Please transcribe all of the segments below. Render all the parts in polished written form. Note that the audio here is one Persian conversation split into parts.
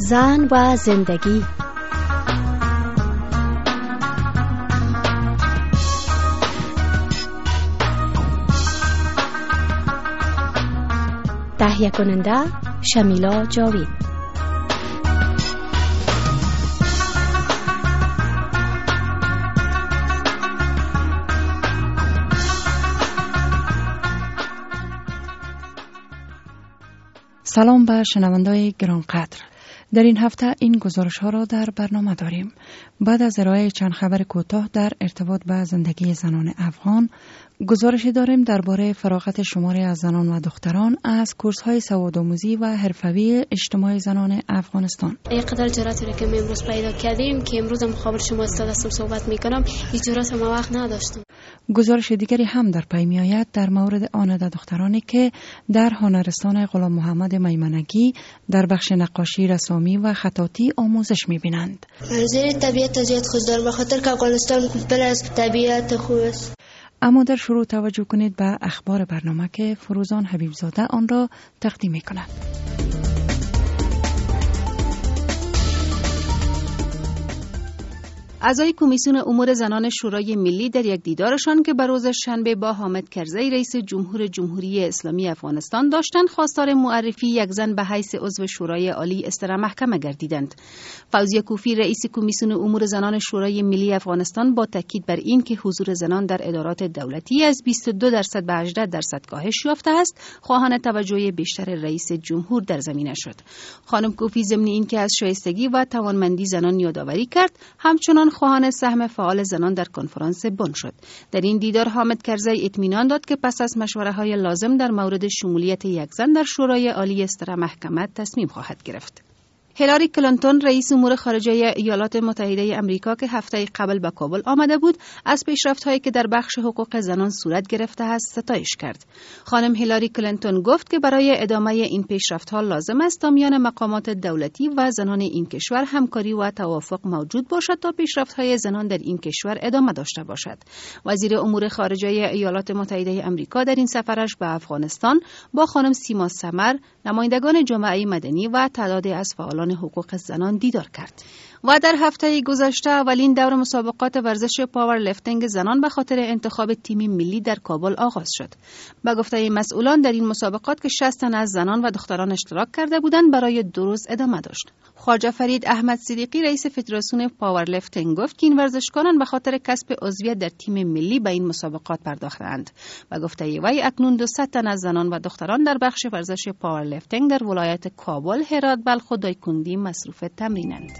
زن و زندگی. تهیه کننده شمیلا جاوید. سلام به شنوندگان گرانقدر. در این هفته این گزارش ها را در برنامه داریم. بعد از ارائه چند خبر کوتاه در ارتباط به زندگی زنان افغان، گزارشی داریم درباره فراغت شماری از زنان و دختران از کورس های سوادآموزی و حرفوی اجتماعی زنان افغانستان. اینقدر جرأتی را که ما امروز پیدا کردیم که امروز مقابل شما استادستم صحبت میکنم، هیچ جرأت ما وقت نداشتم. گزارش دیگری هم در پی میآید در مورد آن دخترانی که در هنرستان غلام محمد میمنگی در بخش نقاشی، رسامی و خطاطی آموزش میبینند. منظر طبیعت زیاد خوش دارم به خاطر که افغانستان پر از طبیعت خوب است. اما در شروع توجه کنید به اخبار برنامه که فروزان حبیبزاده آن را تقدیم می‌کند. اعضای کمیسیون امور زنان شورای ملی در یک دیدارشان که به روز شنبه با حامد کرزی رئیس جمهوری اسلامی افغانستان داشتند، خواستار معرفی یک زن به حیث عضو شورای عالی استر محکمه گردیدند. فوزیه کوفی رئیس کمیسیون امور زنان شورای ملی افغانستان با تاکید بر این که حضور زنان در ادارات دولتی از 22% به 18% کاهش یافته است، خواهان توجه بیشتر رئیس جمهور در زمینه شد. خانم کوفی ضمن اینکه از شایستگی و توانمندی زنان یادآوری کرد، همچنان خواهان سهم فعال زنان در کنفرانس بن شد. در این دیدار حامد کرزی اطمینان داد که پس از مشوره‌های لازم در مورد شمولیت یک زن در شورای عالی استر محکمه تصمیم خواهد گرفت. هیلاری کلینتون رئیس امور خارجه ایالات متحده آمریکا که هفته قبل به کابل آمده بود، از پیشرفت‌هایی که در بخش حقوق زنان صورت گرفته است ستایش کرد. خانم هیلاری کلینتون گفت که برای ادامه این پیشرفت‌ها لازم است تا میان مقامات دولتی و زنان این کشور همکاری و توافق موجود باشد تا پیشرفت‌های زنان در این کشور ادامه داشته باشد. وزیر امور خارجه ایالات متحده آمریکا در این سفرش به افغانستان با خانم سیما سمر، نمایندگان جامعه مدنی و تعدادی از فعالان حقوق زنان دیدار کرد. و در هفته گذشته اولین دور مسابقات ورزش پاور لیفتینگ زنان به خاطر انتخاب تیم ملی در کابل آغاز شد. به گفته مسئولان در این مسابقات که 60 تن از زنان و دختران اشتراک کرده بودند برای 2 روز ادامه داشت. خواجه فرید احمد صدیقی رئیس فدراسیون پاور لیفتینگ گفت که این ورزشکاران به خاطر کسب عضویت در تیم ملی به این مسابقات پرداختند. به گفته وی اکنون 200 تن از زنان و دختران در بخش ورزش پاور لیفتینگ در ولایت کابل، هرات، بلخ و دایکندی مصروف تمرینند.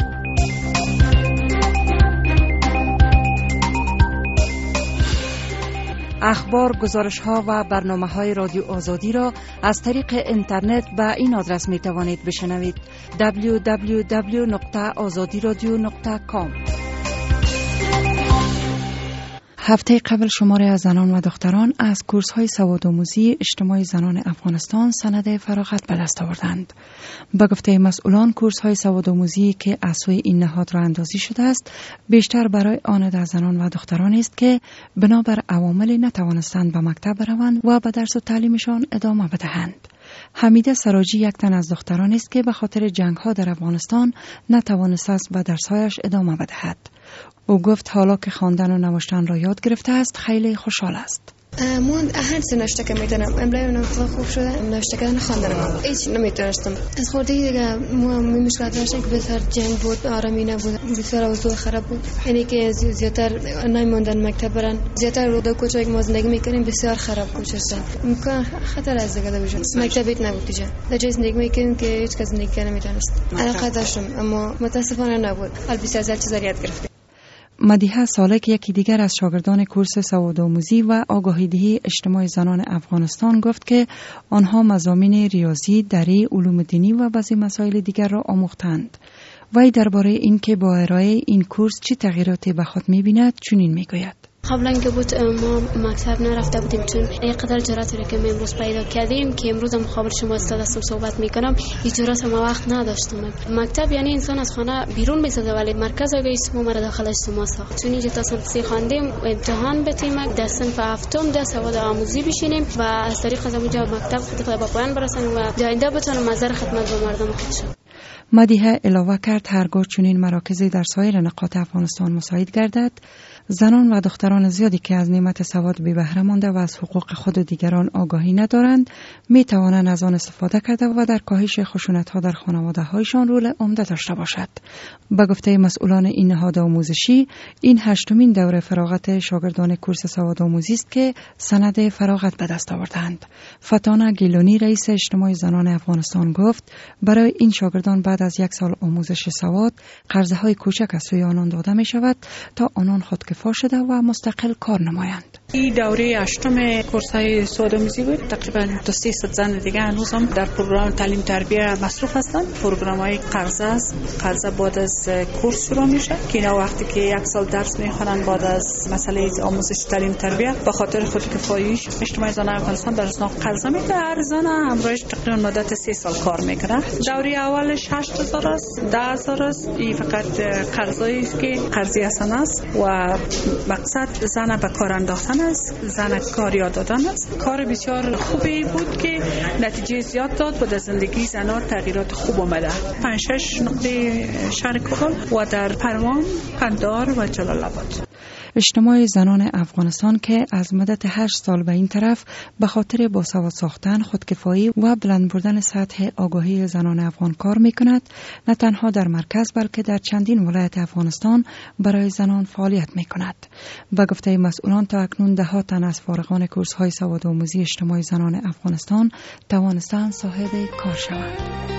اخبار، گزارش‌ها و برنامه‌های رادیو آزادی را از طریق اینترنت به این آدرس می‌توانید بشنوید: www.azadiradio.com. هفته قبل شماری از زنان و دختران از کورس‌های سوادآموزی اجتماعی زنان افغانستان سند فراغت به دست آوردند. به گفته مسئولان، کورس‌های سوادآموزی که از سوی این نهاد راه اندازی شده است، بیشتر برای آن زنان و دختران است که بنابر عوامل نتوانستند به مکتب بروند و به درس و تعلیمشان ادامه بدهند. حمیده سراجی یک تن از دختران است که به خاطر جنگ‌ها در افغانستان نتوانست است به درس‌هایش ادامه بدهد. او گفت حالا که خواندن و نوشتن را یاد گرفته است خیلی خوشحال است. من هر چه نوشته که میتونم، املای من خوب شده، نوشته کردن خواندن هیچ نمیتونستم. از خوردگی دیگه مشکلات داشتم که بسیار جنگ بود، آرامی نبود، بسیار اوضاع خراب بود. یعنی که زیادتر نمی‌موندن مکتب برن، زیادتر رودا کوچه که ما زندگی میکنیم بسیار خراب کوچستان. امکان خطر از دیگه بشه. مکتبیت نبود دیگه. در جای زندگی میکنیم که هیچ کس زندگی نمیتونست. علاقه داشتم اما متاسفانه نبود. حال بسیار زیاد چیزا یاد گرفتم. مدیحه سالک یکی دیگر از شاگردان کورس سوادآموزی و آگاهی‌دهی اجتماعی زنان افغانستان گفت که آنها مضامین ریاضی، دری، علوم دینی و بعضی مسائل دیگر را آموختند. وی درباره اینکه با ارائه این کورس چه تغییراتی به خود می‌بیند چنین می‌گوید: قبلا که بود ما مکتب نرفته بودیم، چون اینقدر جرأتی را که ما امروز پیدا کردیم که امروز مقابل شما استادستم صحبت میکنم، هیچ جرأت ما وقت نداشتم. مکتب یعنی انسان از خانه بیرون میزده، ولی مرکز آگاهی اجتماعی مرا داخل اجتماع ساخت. چون اینجا تا صنف 3 خواندیم، امتحان بتیم، در صنف 7 در سواد آموزی بشینیم و از طریق از اونجا مکتب خود با پایان برسانیم و در آینده بتونیم نظر خدمت به مردم خود شد. مدیحه علاوه کرد هرگاه چنین مراکزی در سایر نقاط افغانستان مساعد گردد، زنان و دختران زیادی که از نعمت سواد بی بهره مانده و از حقوق خود و دیگران آگاهی ندارند می توانند از آن استفاده کرده و در کاهش خشونت‌ها در خانواده‌هایشان رول عمده داشته باشد. به گفته مسئولان این نهاد آموزشی، این 8مین دوره فراغت شاگردان کورس سواد آموزی است که سند فراغت به دست آوردند. فتانه گیلونی رئیس اجتماع زنان افغانستان گفت برای این شاگردان بعد از 1 سال آموزش سواد قرضه‌های کوچک از سوی آنان داده می شود تا آنان خودکفا شده و مستقل کار نمایند. این دوره 8م کورس‌های سواد آموزی بود. تقریبا 300 زن دیگه هنوز هم در پروگرام تعلیم تربیت مصروف هستند. پروگرام‌های قرضه است. قرضه بعد از کورس شروع میشه که اینا وقتی که 1 سال درس میخوانن بعد از مسئله آموزش تعلیم تربیت به خاطر خودکفاییش اجتماع زنان افغانستان در اسناد قرضه میده. هر زن همراهش تقریبا مدت 3 سال کار میکنه. دوره اولش 8000 است، 10000 است. این فقط قرضایی است که قرضی هستن است و مقصد زن به کار انداختن است، زن کار یاد دادن است. کار بسیار خوبی بود که نتیجه زیاد داد و در زندگی زن‌ها تغییرات خوب اومده. 5-6 نقطه شهر کابل و در پروان، قندهار و جلال آباد. اجتماع زنان افغانستان که از مدت 8 سال به این طرف به خاطر باسواد ساختن، خودکفایی و بلند بردن سطح آگاهی زنان افغان کار می کند، نه تنها در مرکز بلکه در چندین ولایت افغانستان برای زنان فعالیت می کند. به گفته مسئولان تا اکنون 10 تن از فارغان کورس های سواد آموزی اجتماع زنان افغانستان توانستند صاحب کار شوند.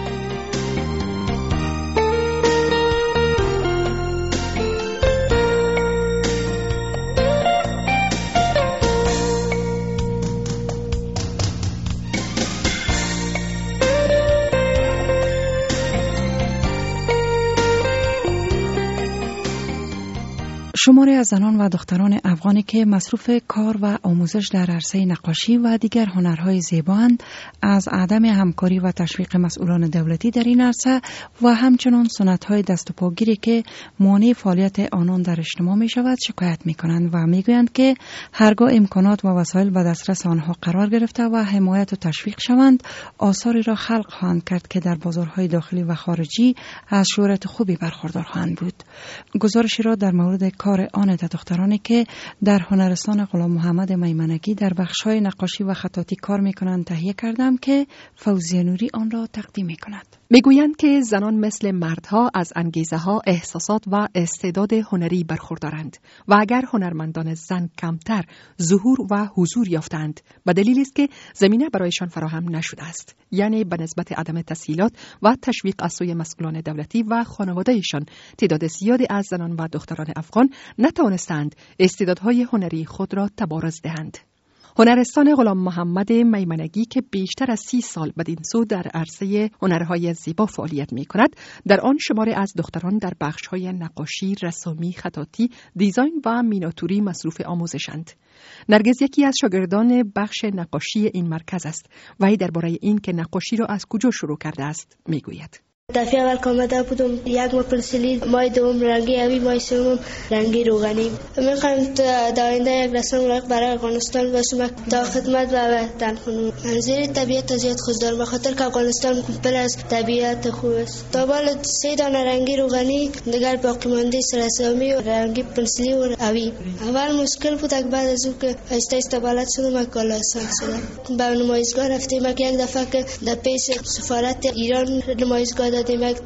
شماری از زنان و دختران افغانی که مصروف کار و آموزش در عرصه نقاشی و دیگر هنرهای زیبااند، از عدم همکاری و تشویق مسئولان دولتی در این عرصه و همچنان سنت‌های دست و پاگیری که مانع فعالیت آنان در اجتماع می شود شکایت می کنند و می گویند که هرگاه امکانات و وسایل به دسترس آنها قرار گرفته و حمایت و تشویق شوند، آثاری را خلق خواهند کرد که در بازارهای داخلی و خارجی از شهرت خوبی برخوردار خواهند بود. گزارشی را در مورد کار آن دخترانی که در هنرستان غلام محمد میمنگی در بخش‌های نقاشی و خطاطی کار می‌کنند تهیه کردم که فوزیه نوری آن را تقدیم می‌کند. میگویند که زنان مثل مردها از انگیزه‌ها، احساسات و استعداد هنری برخوردارند و اگر هنرمندان زن کمتر ظهور و حضور یافتند به دلیل است که زمینه برایشان فراهم نشده است، یعنی به نسبت عدم تسهیلات و تشویق از سوی مسئولان دولتی و خانواده‌شان تعداد زیادی از زنان و دختران افغان نتوانستند استعدادهای هنری خود را تبارز دهند. هنرستان غلام محمد میمنگی که بیشتر از 30 سال بدین سو در عرصه هنرهای زیبا فعالیت می کند، در آن شماری از دختران در بخش‌های نقاشی، رسامی، خطاطی، دیزاین و میناتوری مصروف آموزشند. نرگس یکی از شاگردان بخش نقاشی این مرکز است و ای درباره این که نقاشی را از کجا شروع کرده است می گوید. دفعه اول که آمده بودم 1 ماه پنسیلی، ماه دوم رنگی همی، ماه سوم رنگی روغنی. میخوایم تا آینده یک رسام لایق برای افغانستان باشیم تا خدمت و وطن کنیم. منظور طبیعت زیاد خوش دارم بخاطر که افغانستان پر از طبیعت خوب است. تا بالا 3 دانه رنگی روغنی، دیگر باقی مانده رسامی و رنگی پنسیلی و هوی. اول مشکل بود که بعد از اون که آهسته آهسته بلد شدم کلا آسان شد. به نمایشگاه رفتیم یک دفعه که در پیش سفارت ایران نمایشگاه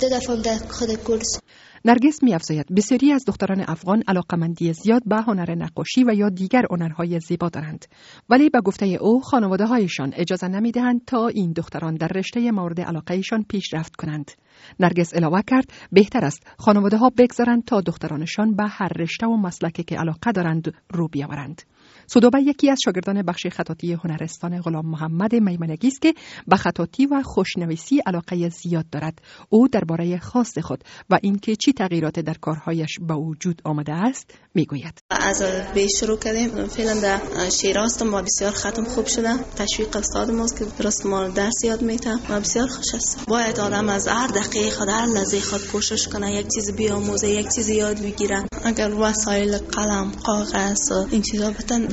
نرگس می‌افزاید بسیاری از دختران افغان علاقمندی زیاد به هنر نقاشی و یا دیگر هنرهای زیبا دارند، ولی به گفته او خانواده‌هایشان اجازه نمی‌دهند تا این دختران در رشته مورد علاقه‌شان پیشرفت کنند. نرگس علاوه کرد بهتر است خانواده‌ها بگذارند تا دخترانشان به هر رشته و مسلکی که علاقه دارند رو بیاورند. سودابه یکی از شاگردان بخش خطاطی هنرستان غلام محمد میمنگی است که به خطاطی و خوشنویسی علاقه زیاد دارد. او درباره خواست خود و اینکه چی تغییرات در کارهایش به وجود آمده است میگوید. از به شروع کردیم فعلا در شیراز ما بسیار ختم خوب شده. تشویق استاد ماست که درست ما درس یاد میده و بسیار خوش است. باید آدم از هر دقیقه خود هر لحظه خود کوشش کنه یک چیز بیاموزه، یک چیز یاد بگیره. اگر وسایل قلم، کاغذ این چیزا بتن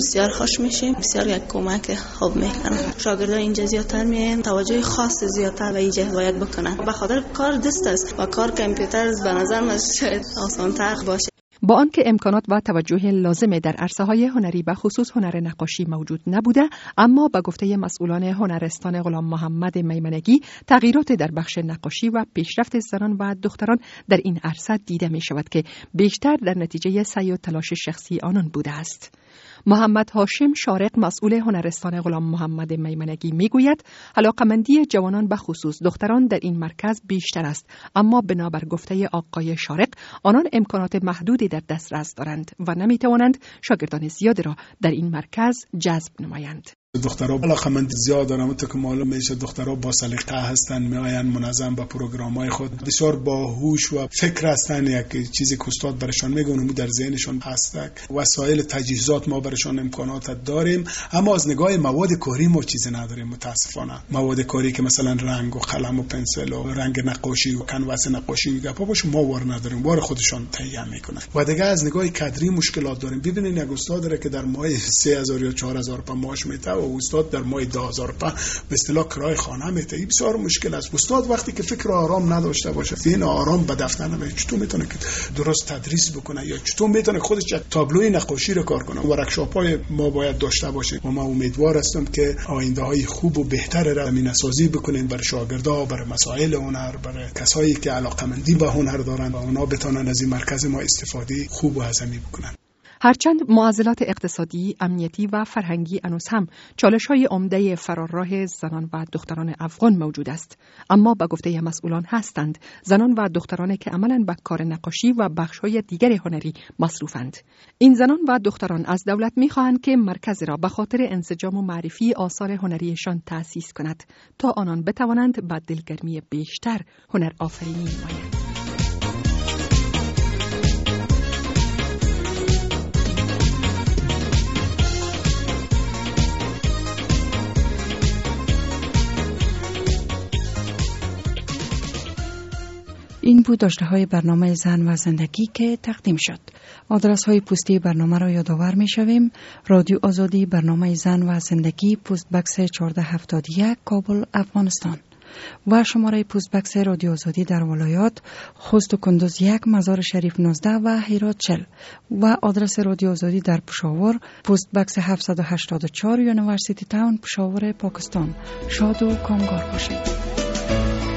بسیار خوش میشیم، بسیار یک کمک خوب میکنه. شاگردان اینجا زیادتر میاین، توجه خاص زیادتر به اینجا باید بکنن. به خاطر کار دست است و کار کامپیوتر به نظر من شاید آسان‌تر باشه. با آنکه امکانات و توجه لازم در عرصه‌های هنری به خصوص هنر نقاشی موجود نبوده، اما به گفته مسئولان هنرستان غلام محمد میمنگی تغییرات در بخش نقاشی و پیشرفت زنان و دختران در این عرصه دیده می شود که بیشتر در نتیجه سعی و تلاش شخصی آنان بوده است. محمد هاشم شارق مسئول هنرستان غلام محمد میمنگی میگوید علاقمندی جوانان به خصوص دختران در این مرکز بیشتر است، اما بنابر گفته آقای شارق آنان امکانات محدودی در دسترس دارند و نمیتوانند شاگردان زیادی را در این مرکز جذب نمایند. دخترها علاقمند زیاد دارن، تو که معلوم میشه دخترها با سلیقه هستن، میآین منظم به پروگرام‌های خود، بسیار باهوش و فکر هستن. یک چیزی که استاد برشان میگه اونم در ذهنشون هست. وسایل تجهیزات ما برشان امکانات داریم، اما از نگاه مواد کاری ما چیزی نداریم متاسفانه. مواد کاری که مثلا رنگ و قلم و پنسل و رنگ نقاشی و کنواس نقاشی و گپا باشه ما وار نداریم، وار خودشان تهیه میکنن. و دیگه از نگاه کادری مشکلات داریم. ببینید یک استاد داره که در ماه 3000 یا 4000 تا معاش میده و استاد در ماه 10000 به اصطلاح کرای خانه میده. این بسیار مشکل است. استاد وقتی که فکر آرام نداشته باشه، ذهن آرام به دفتر نمیاد، چطور میتونه که درست تدریس بکنه یا چطور میتونه خودش تابلوی نقاشی رو کار کنه؟ ورکشاپ‌های ما باید داشته باشه و من امیدوار هستم که آینده‌های خوب و بهتر را زمینه‌سازی بکنین برای شاگردها، برای مسائل هنر، برای کسایی که علاقه‌مندی به هنر دارن و اونا بتونن از این مرکز ما استفاده خوب و عظیمی بکنن. هرچند معضلات اقتصادی، امنیتی و فرهنگی هنوز هم چالش‌های عمده فرارراه زنان و دختران افغان موجود است، اما به گفته مسئولان هستند زنان و دخترانی که عملاً به کار نقاشی و بخش‌های دیگر هنری مصروفند. این زنان و دختران از دولت می‌خواهند که مرکز را به خاطر انسجام و معرفی آثار هنریشان تأسیس کند تا آنان بتوانند با دلگرمی بیشتر هنر آفرینی نمایند. این بود داشته‌های برنامه زن و زندگی که تقدیم شد. آدرس های پستی برنامه را یادآور می شویم. رادیو آزادی، برنامه زن و زندگی، پست بکس 1471 کابل، افغانستان. و شماره پست بکس رادیو آزادی در ولایات خوست و کندوز 1، مزار شریف 19 و هرات 40. و آدرس رادیو آزادی در پشاور پست بکس 784 یونیورسیتی تاون، پشاور، پاکستان. شاد و کامگار باشید.